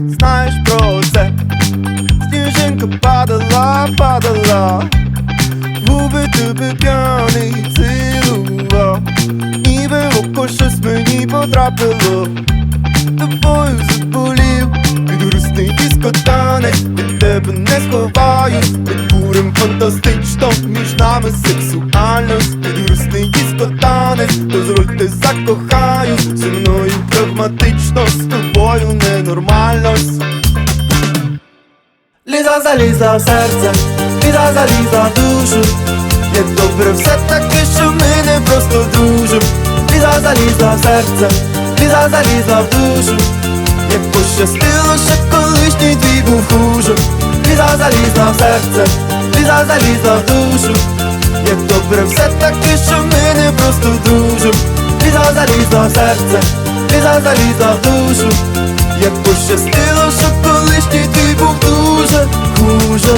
знаєш про це. Сніжинка падала, падала, губи тебе п'яний цілував, ніби в око щось мені потрапило. Тобою заболів підрусний дискотанець, від тебе не сховаюсь, ми курим фантастично, між нами сексуальність. Підрусний дискотанець, дозвольте закохаюсь, зі мною прагматично, з тобою ненормальність. Ліза залізла в серце, Ліза залізла в душу, як добре все таки, що ми не просто дружим. Ліза залізла в серце, Ліза залізла в душу, як пощастило, що колишній твій був хуже. Ліза залізла в серце, Ліза залізла в душу, як добре все таки, що ми не просто дружим. Ліза залізла в серце, Ліза залізла в душу, як пощастило, що колишній твій був дуже хуже.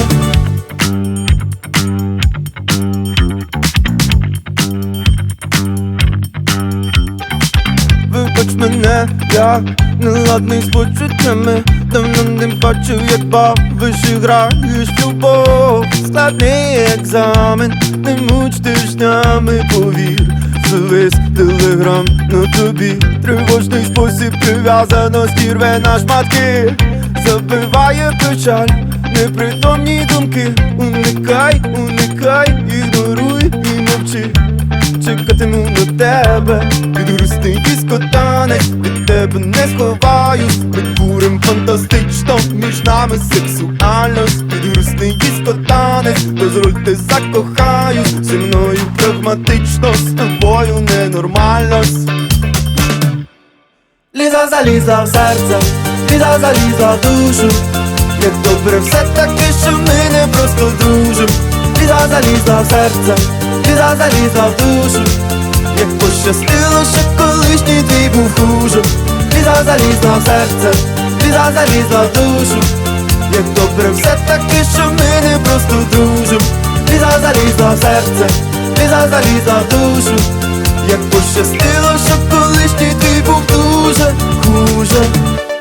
Вибач мене, я неладний з почуттями, давно не бачив, як бавиш і граєш в любов. Складний екзамен, не муч тижнями, повір, завис телеграм на тобі. Тривожний спосіб прив'язаності рве на шматки, забиває печаль, непритомні думки. Уникай, уникай, ігноруй і мовчи, чекатиму на тебе, підрусний дискотанець, від тебе не сховаюсь, ми курим фантастично, між нами сексуальність. Підрусний дискотанець, дозвольте закохаюсь, зі мною прагматично, з тобою ненормальність. Ліза залізла в серце, Ліза залізла в душу, як добре все таки, що ми не просто дружим. Ліза залізла в серце, Ліза залізла в душу, як пощастило, що колишній твій був хуже. Ліза залізла в серце, Ліза залізла в душу, як добре все таки, що ми не просто дружим. Ліза залізла в серце, Ліза залізла в душу, як пощастило, що колишній твій був дуже хуже.